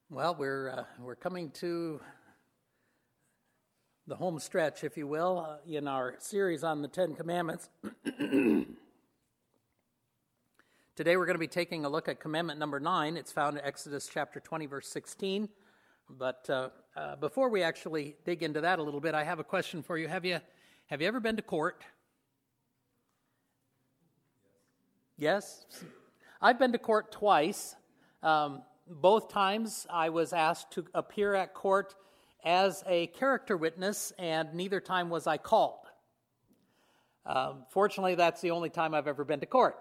Well, we're coming to the home stretch, if you will, in our series on the Ten Commandments. Today we're going to be taking a look at commandment number 9. It's found in Exodus chapter 20, verse 16. But before we actually dig into that a little bit, I have a question for you. Have you ever been to court? Yes? I've been to court twice. Both times I was asked to appear at court as a character witness, and neither time was I called. Fortunately, that's the only time I've ever been to court.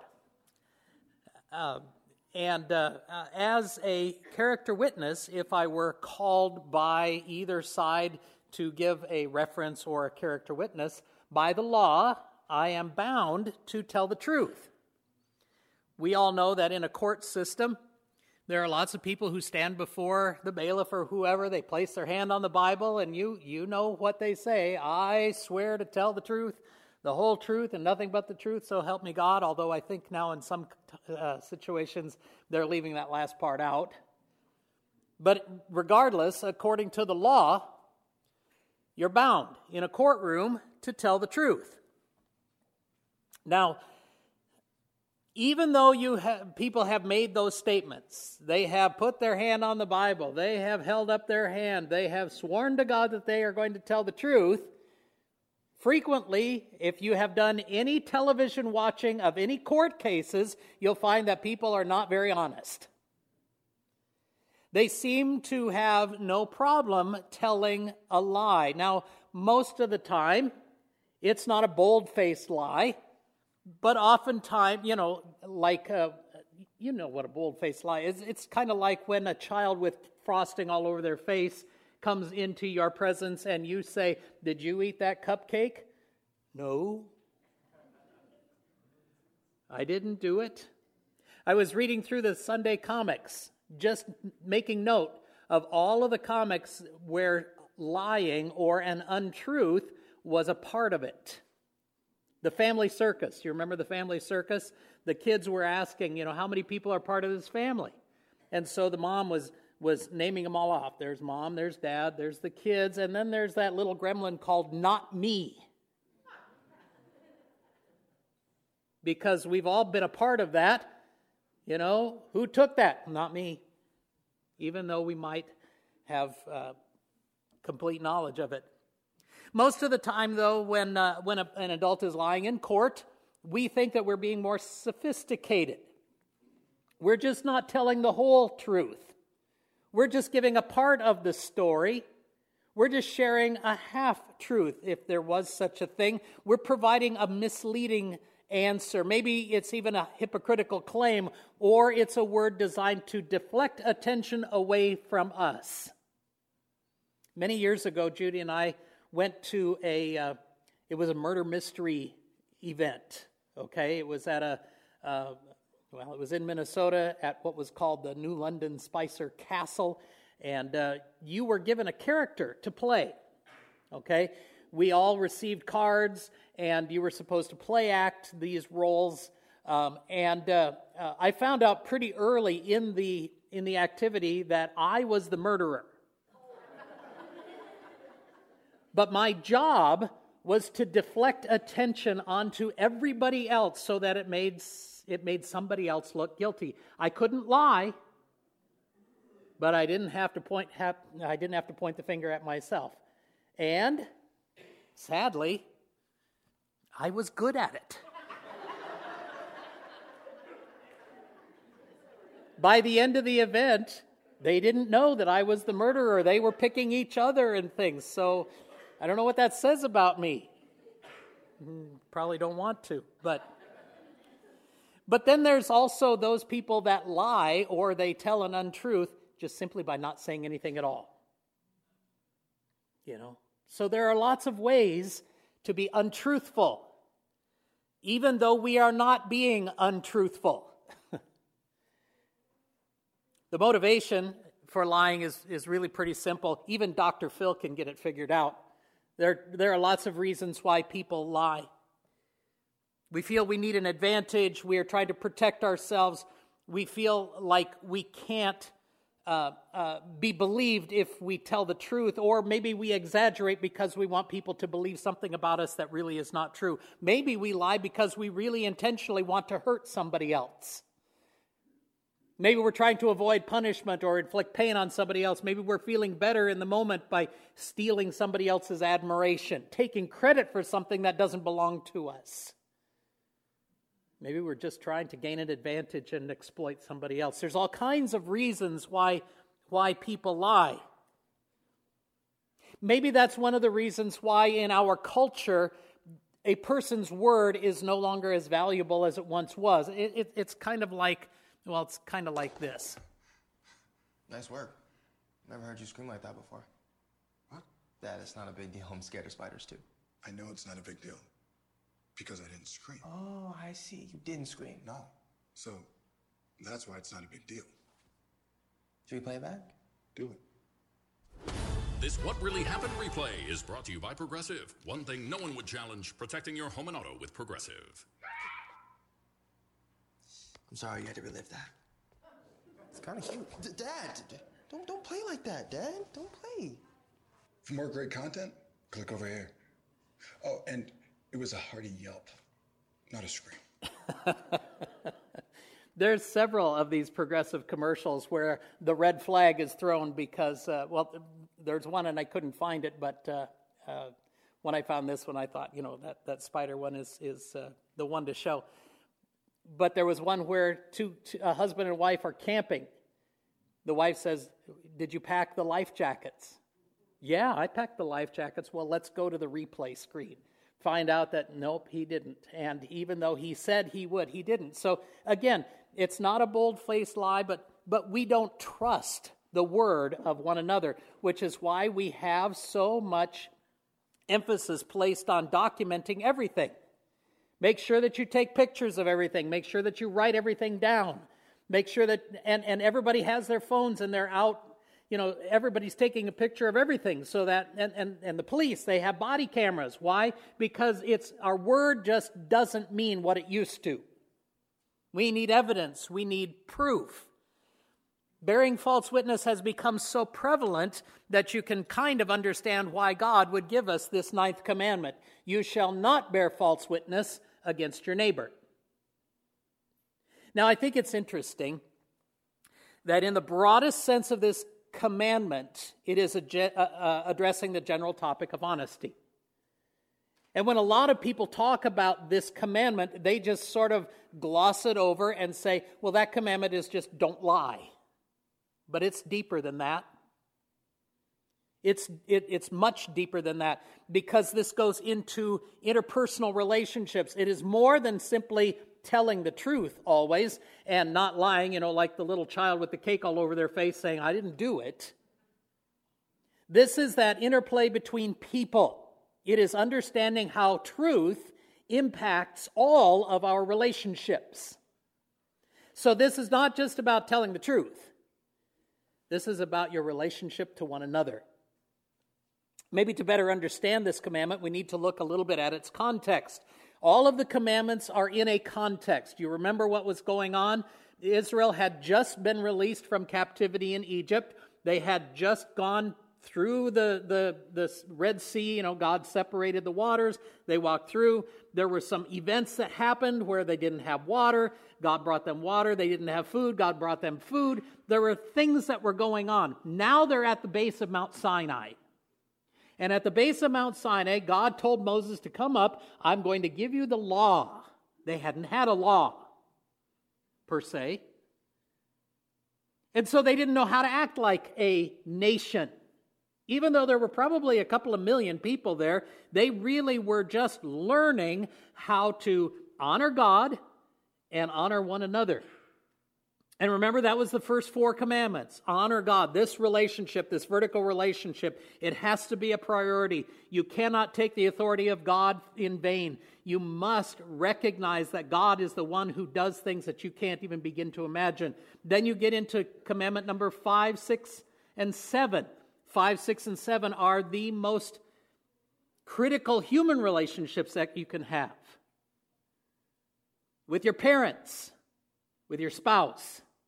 As a character witness, if I were called by either side to give a reference or a character witness, by the law, I am bound to tell the truth. We all know that in a court system, there are lots of people who stand before the bailiff or whoever. They place their hand on the Bible, and you know what they say. I swear to tell the truth, the whole truth, and nothing but the truth, so help me God. Although I think now in some situations they're leaving that last part out. But regardless, according to the law, you're bound in a courtroom to tell the truth. Now, even though people have made those statements, they have put their hand on the Bible, they have held up their hand, they have sworn to God that they are going to tell the truth, frequently, if you have done any television watching of any court cases, you'll find that people are not very honest. They seem to have no problem telling a lie. Now, most of the time, it's not a bold-faced lie. But oftentimes, you know what a bold-faced lie is. It's kind of like when a child with frosting all over their face comes into your presence and you say, "Did you eat that cupcake?" "No, I didn't do it." I was reading through the Sunday comics, just making note of all of the comics where lying or an untruth was a part of it. The family circus. You remember the family circus? The kids were asking, how many people are part of this family? And so the mom was naming them all off. There's mom, there's dad, there's the kids, and then there's that little gremlin called Not Me. Because we've all been a part of that. Who took that? Not me. Even though we might have complete knowledge of it. Most of the time, though, when an adult is lying in court, we think that we're being more sophisticated. We're just not telling the whole truth. We're just giving a part of the story. We're just sharing a half-truth, if there was such a thing. We're providing a misleading answer. Maybe it's even a hypocritical claim, or it's a word designed to deflect attention away from us. Many years ago, Judy and I went to it was a murder mystery event, okay? It was at it was in Minnesota at what was called the New London Spicer Castle, and you were given a character to play, okay? We all received cards, and you were supposed to play act these roles, I found out pretty early in the activity that I was the murderer. But my job was to deflect attention onto everybody else so that it made somebody else look guilty. I couldn't lie, but I didn't have to point the finger at myself. And sadly, I was good at it. By the end of the event, they didn't know that I was the murderer. They were picking each other and things. So I don't know what that says about me. Probably don't want to, but then there's also those people that lie or they tell an untruth just simply by not saying anything at all. So there are lots of ways to be untruthful, even though we are not being untruthful. The motivation for lying is really pretty simple. Even Dr. Phil can get it figured out. There are lots of reasons why people lie. We feel we need an advantage. We are trying to protect ourselves. We feel like we can't be believed if we tell the truth, or maybe we exaggerate because we want people to believe something about us that really is not true. Maybe we lie because we really intentionally want to hurt somebody else. Maybe we're trying to avoid punishment or inflict pain on somebody else. Maybe we're feeling better in the moment by stealing somebody else's admiration, taking credit for something that doesn't belong to us. Maybe we're just trying to gain an advantage and exploit somebody else. There's all kinds of reasons why people lie. Maybe that's one of the reasons why in our culture a person's word is no longer as valuable as it once was. It's kind of like this. Nice work. Never heard you scream like that before. What? Dad, it's not a big deal. I'm scared of spiders too. I know it's not a big deal. Because I didn't scream. Oh, I see. You didn't scream. No. So, that's why it's not a big deal. Should we play it back? Do it. This What Really Happened replay is brought to you by Progressive. One thing no one would challenge, protecting your home and auto with Progressive. I'm sorry you had to relive that. It's kind of cute. Dad, don't play like that, Dad. Don't play. For more great content, click over here. Oh, and it was a hearty yelp, not a scream. There's several of these Progressive commercials where the red flag is thrown because, there's one and I couldn't find it, but when I found this one, I thought, that spider one is the one to show. But there was one where a husband and wife are camping. The wife says, "Did you pack the life jackets?" "Yeah, I packed the life jackets." "Well, let's go to the replay screen." Find out that, nope, he didn't. And even though he said he would, he didn't. So again, it's not a bold-faced lie, but we don't trust the word of one another, which is why we have so much emphasis placed on documenting everything. Make sure that you take pictures of everything. Make sure that you write everything down. Make sure that, and everybody has their phones and they're out, everybody's taking a picture of everything so that, and the police, they have body cameras. Why? Because our word just doesn't mean what it used to. We need evidence. We need proof. Bearing false witness has become so prevalent that you can kind of understand why God would give us this 9th commandment. You shall not bear false witness against your neighbor. Now, I think it's interesting that in the broadest sense of this commandment, it is addressing the general topic of honesty. And when a lot of people talk about this commandment, they just sort of gloss it over and say, well, that commandment is just don't lie. But it's deeper than that. It's much deeper than that because this goes into interpersonal relationships. It is more than simply telling the truth always and not lying, like the little child with the cake all over their face saying, I didn't do it. This is that interplay between people. It is understanding how truth impacts all of our relationships. So this is not just about telling the truth. This is about your relationship to one another. Maybe to better understand this commandment, we need to look a little bit at its context. All of the commandments are in a context. You remember what was going on? Israel had just been released from captivity in Egypt. They had just gone through the Red Sea. God separated the waters. They walked through. There were some events that happened where they didn't have water. God brought them water. They didn't have food. God brought them food. There were things that were going on. Now they're at the base of Mount Sinai. And at the base of Mount Sinai, God told Moses to come up. I'm going to give you the law. They hadn't had a law, per se. And so they didn't know how to act like a nation. Even though there were probably a couple of million people there, they really were just learning how to honor God and honor one another. And remember, that was the first 4 commandments. Honor God. This relationship, this vertical relationship, it has to be a priority. You cannot take the authority of God in vain. You must recognize that God is the one who does things that you can't even begin to imagine. Then you get into commandment number 5, 6, and 7. 5, 6, and 7 are the most critical human relationships that you can have. With your parents, with your spouse,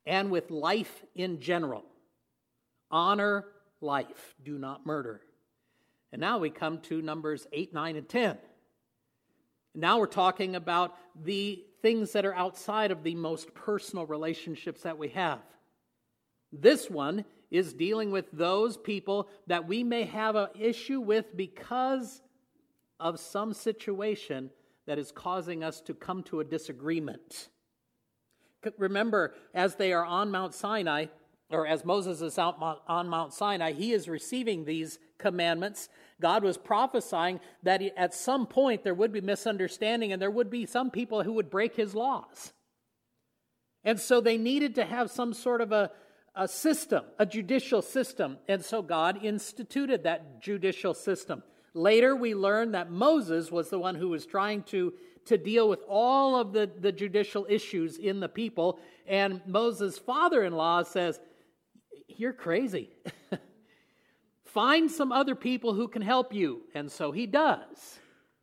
and with life in general. Honor life. Do not murder. And now we come to Numbers 8, 9, and 10. Now we're talking about the things that are outside of the most personal relationships that we have. This one is dealing with those people that we may have an issue with because of some situation that is causing us to come to a disagreement. Remember, as they are on Mount Sinai, or as Moses is out on Mount Sinai, he is receiving these commandments. God was prophesying that at some point there would be misunderstanding and there would be some people who would break his laws. And so they needed to have some sort of a system, a judicial system. And so God instituted that judicial system. Later we learn that Moses was the one who was trying to deal with all of the judicial issues in the people. And Moses' father-in-law says, "You're crazy. Find some other people who can help you." And so he does.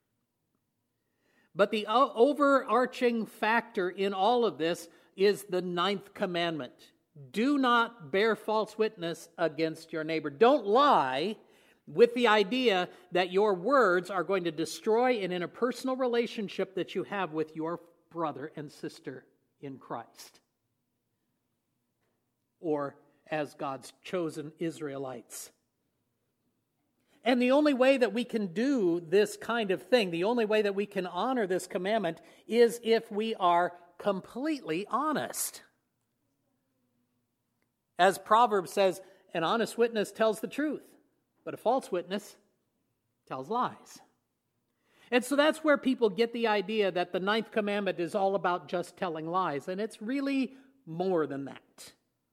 But the overarching factor in all of this is the 9th commandment. Do not bear false witness against your neighbor. Don't lie with the idea that your words are going to destroy an interpersonal relationship that you have with your brother and sister in Christ, or as God's chosen Israelites. And the only way that we can do this kind of thing, the only way that we can honor this commandment, is if we are completely honest. As Proverbs says, an honest witness tells the truth, but a false witness tells lies. And so that's where people get the idea that the 9th commandment is all about just telling lies, and it's really more than that.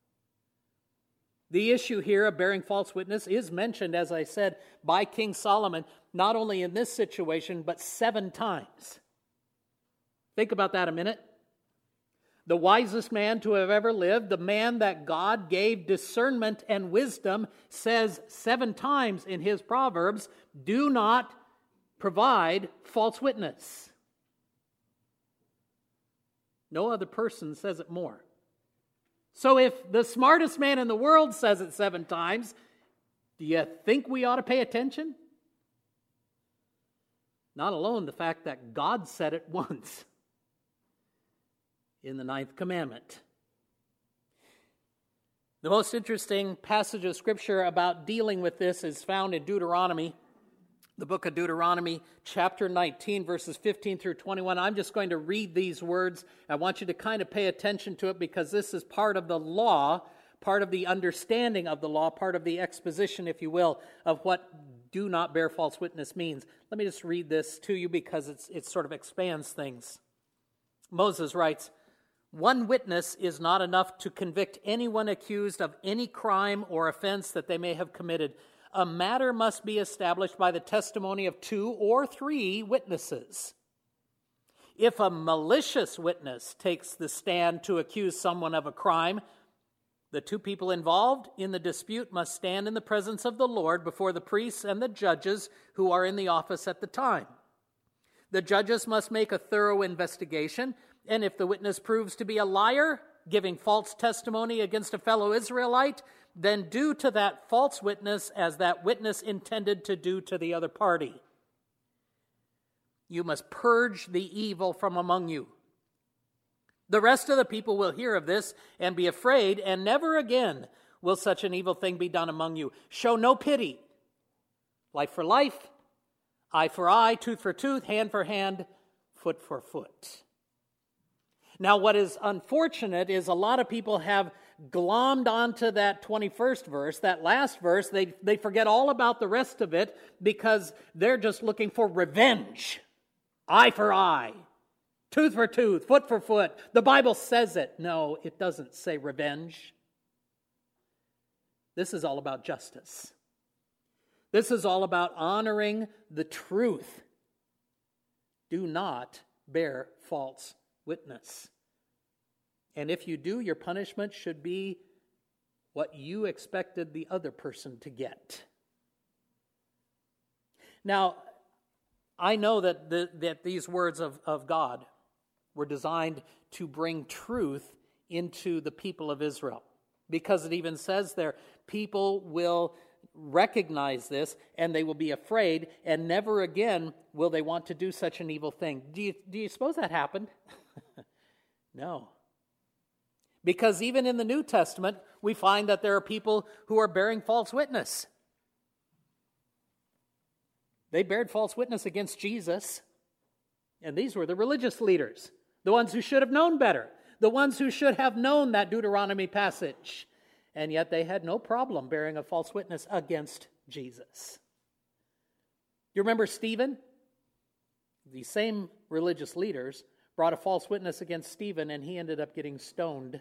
The issue here of bearing false witness is mentioned, as I said, by King Solomon, not only in this situation, but 7 times. Think about that a minute. The wisest man to have ever lived, the man that God gave discernment and wisdom, says 7 times in his Proverbs, do not provide false witness. No other person says it more. So if the smartest man in the world says it 7 times, do you think we ought to pay attention? Not alone the fact that God said it once in the 9th commandment. The most interesting passage of Scripture about dealing with this is found in Deuteronomy, the book of Deuteronomy, chapter 19, verses 15 through 21. I'm just going to read these words. I want you to kind of pay attention to it because this is part of the law, part of the understanding of the law, part of the exposition, if you will, of what do not bear false witness means. Let me just read this to you because it sort of expands things. Moses writes, "One witness is not enough to convict anyone accused of any crime or offense that they may have committed. A matter must be established by the testimony of 2 or 3 witnesses. If a malicious witness takes the stand to accuse someone of a crime, the 2 people involved in the dispute must stand in the presence of the Lord before the priests and the judges who are in the office at the time. The judges must make a thorough investigation, and if the witness proves to be a liar, giving false testimony against a fellow Israelite, then do to that false witness as that witness intended to do to the other party. You must purge the evil from among you. The rest of the people will hear of this and be afraid, and never again will such an evil thing be done among you. Show no pity. Life for life, eye for eye, tooth for tooth, hand for hand, foot for foot." Now, what is unfortunate is a lot of people have glommed onto that 21st verse, that last verse. They forget all about the rest of it because they're just looking for revenge. Eye for eye, tooth for tooth, foot for foot. The Bible says it. No, it doesn't say revenge. This is all about justice. This is all about honoring the truth. Do not bear false witness. And if you do, your punishment should be what you expected the other person to get. Now, I know that these words of God were designed to bring truth into the people of Israel. Because it even says there, people will recognize this and they will be afraid, and never again will they want to do such an evil thing. Do you suppose that happened? No. Because even in the New Testament, we find that there are people who are bearing false witness. They bared false witness against Jesus, and these were the religious leaders, the ones who should have known better, the ones who should have known that Deuteronomy passage, and yet they had no problem bearing a false witness against Jesus. You remember Stephen? These same religious leaders brought a false witness against Stephen, and he ended up getting stoned.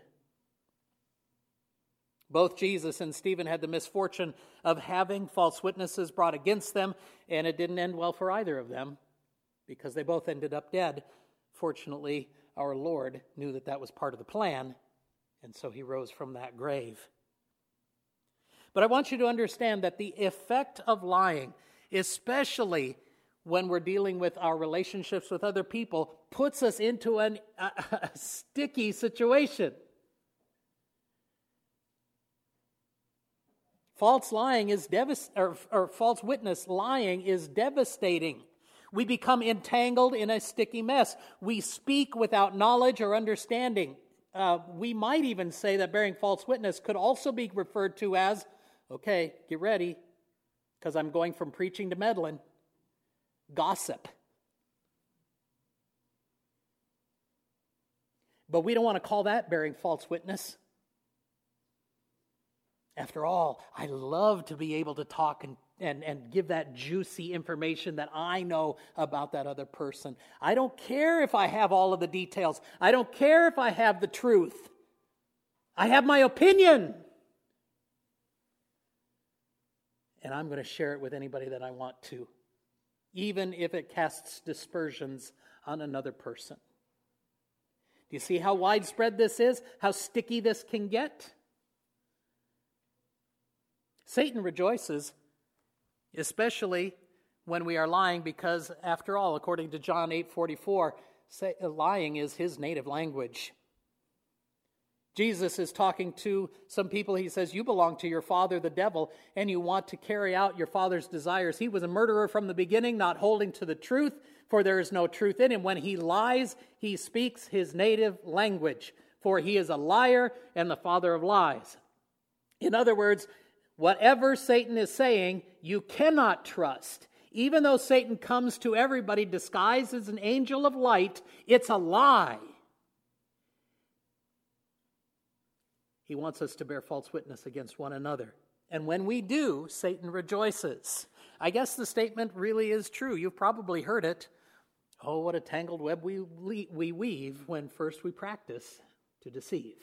Both Jesus and Stephen had the misfortune of having false witnesses brought against them, and it didn't end well for either of them because they both ended up dead. Fortunately, our Lord knew that that was part of the plan, and so he rose from that grave. But I want you to understand that the effect of lying, especially when we're dealing with our relationships with other people, puts us into a sticky situation. False witness lying is devastating. We become entangled in a sticky mess. We speak without knowledge or understanding. We might even say that bearing false witness could also be referred to as, okay, get ready, because I'm going from preaching to meddling, gossip. But we don't want to call that bearing false witness. After all, I love to be able to talk and give that juicy information that I know about that other person. I don't care if I have all of the details. I don't care if I have the truth. I have my opinion. And I'm going to share it with anybody that I want to, even if it casts dispersions on another person. Do you see how widespread this is? How sticky this can get? Satan rejoices, especially when we are lying, because after all, according to John 8:44, lying is his native language. Jesus is talking to some people. He says, you belong to your father, the devil, and you want to carry out your father's desires. He was a murderer from the beginning, not holding to the truth, for there is no truth in him. When he lies, he speaks his native language, for he is a liar and the father of lies. In other words, whatever Satan is saying, you cannot trust. Even though Satan comes to everybody disguised as an angel of light, it's a lie. He wants us to bear false witness against one another. And when we do, Satan rejoices. I guess the statement really is true. You've probably heard it. Oh, what a tangled web we weave when first we practice to deceive.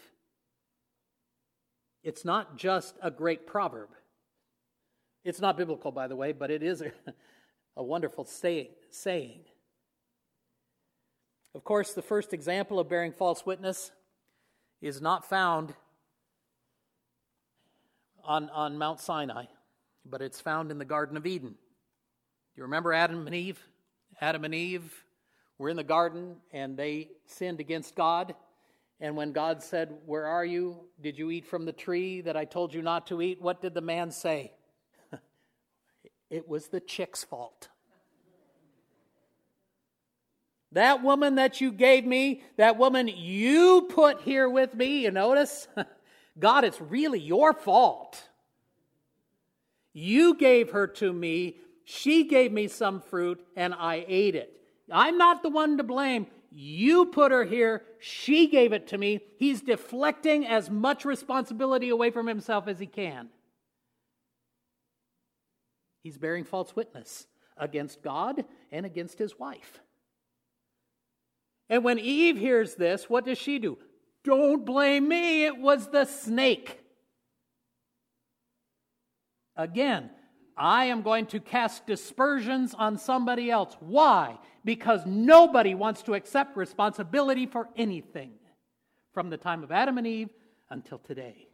It's not just a great proverb. It's not biblical, by the way, but it is a wonderful saying. Of course, the first example of bearing false witness is not found on Mount Sinai, but it's found in the Garden of Eden. You remember Adam and Eve? Adam and Eve were in the garden and they sinned against God. And when God said, where are you? Did you eat from the tree that I told you not to eat? What did the man say? It was the chick's fault. That woman that you gave me, that woman you put here with me, you notice? God, it's really your fault. You gave her to me, she gave me some fruit, and I ate it. I'm not the one to blame. You put her here, she gave it to me. He's deflecting as much responsibility away from himself as he can. He's bearing false witness against God and against his wife. And when Eve hears this, what does she do? Don't blame me, it was the snake. Again, I am going to cast dispersions on somebody else. Why? Because nobody wants to accept responsibility for anything from the time of Adam and Eve until today.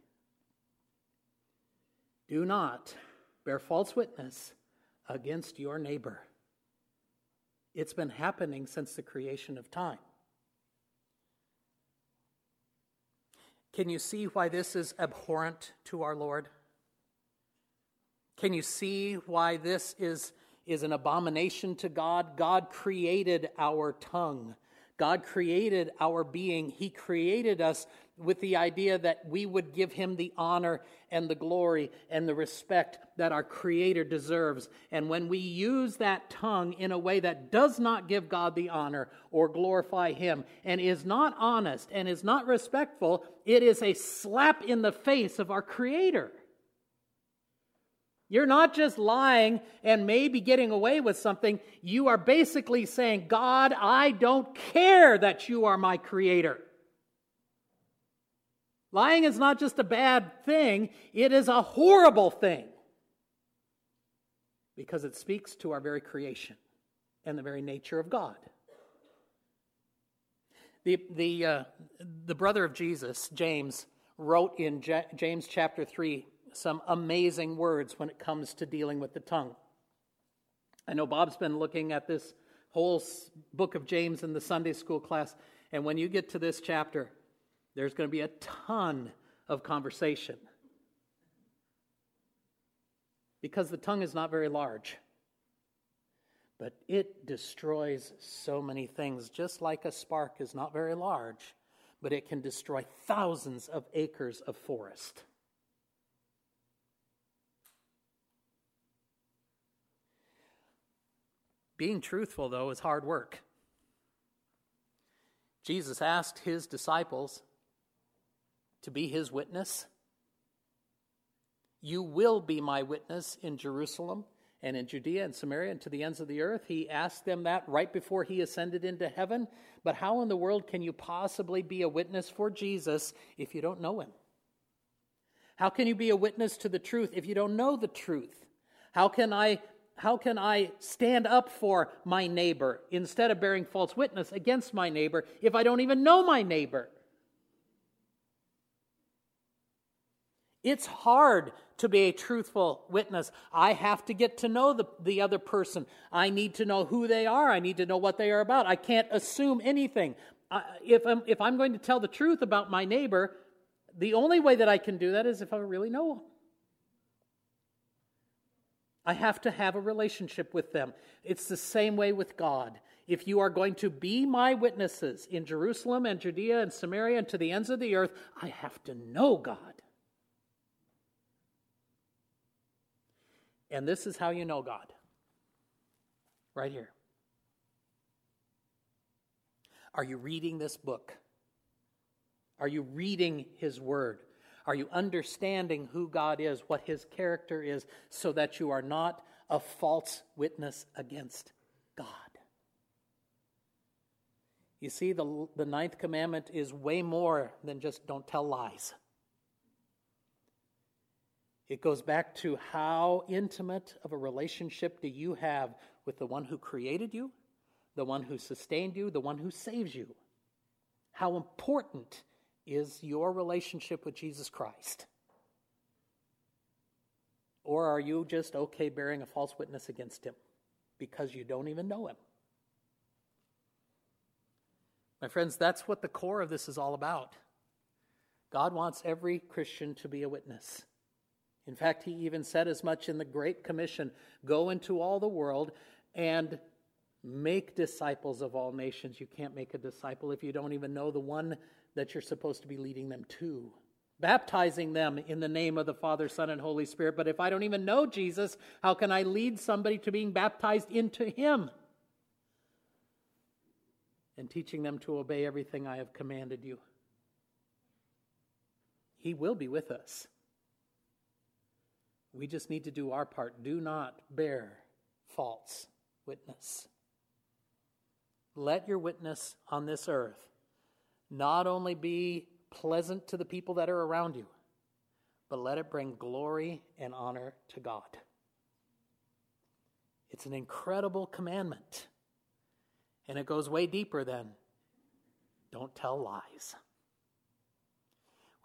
Do not bear false witness against your neighbor. It's been happening since the creation of time. Can you see why this is abhorrent to our Lord? Can you see why this is an abomination to God? God created our tongue. God created our being. He created us with the idea that we would give him the honor and the glory and the respect that our Creator deserves. And when we use that tongue in a way that does not give God the honor or glorify him and is not honest and is not respectful, it is a slap in the face of our Creator. You're not just lying and maybe getting away with something. You are basically saying, God, I don't care that you are my Creator. Lying is not just a bad thing, it is a horrible thing. Because it speaks to our very creation and the very nature of God. The brother of Jesus, James, wrote in James chapter 3 some amazing words when it comes to dealing with the tongue. I know Bob's been looking at this whole book of James in the Sunday school class, and when you get to this chapter, there's going to be a ton of conversation. Because the tongue is not very large, but it destroys so many things. Just like a spark is not very large, but it can destroy thousands of acres of forest. Being truthful, though, is hard work. Jesus asked his disciples to be his witness. You will be my witness in Jerusalem and in Judea and Samaria and to the ends of the earth. He asked them that right before he ascended into heaven. But how in the world can you possibly be a witness for Jesus if you don't know him? How can you be a witness to the truth if you don't know the truth? How can I stand up for my neighbor instead of bearing false witness against my neighbor if I don't even know my neighbor? It's hard to be a truthful witness. I have to get to know the other person. I need to know who they are. I need to know what they are about. I can't assume anything. If I'm going to tell the truth about my neighbor, the only way that I can do that is if I really know them. I have to have a relationship with them. It's the same way with God. If you are going to be my witnesses in Jerusalem and Judea and Samaria and to the ends of the earth, I have to know God. And this is how you know God. Right here. Are you reading this book? Are you reading his word? Are you understanding who God is, what his character is, so that you are not a false witness against God? You see, the ninth commandment is way more than just don't tell lies. It goes back to how intimate of a relationship do you have with the one who created you, the one who sustained you, the one who saves you. How important is your relationship with Jesus Christ? Or are you just okay bearing a false witness against him because you don't even know him? My friends, that's what the core of this is all about. God wants every Christian to be a witness. In fact, he even said as much in the Great Commission, go into all the world and make disciples of all nations. You can't make a disciple if you don't even know the one that you're supposed to be leading them to. Baptizing them in the name of the Father, Son, and Holy Spirit. But if I don't even know Jesus, how can I lead somebody to being baptized into him? And teaching them to obey everything I have commanded you. He will be with us. We just need to do our part. Do not bear false witness. Let your witness on this earth not only be pleasant to the people that are around you, but let it bring glory and honor to God. It's an incredible commandment. And it goes way deeper than don't tell lies.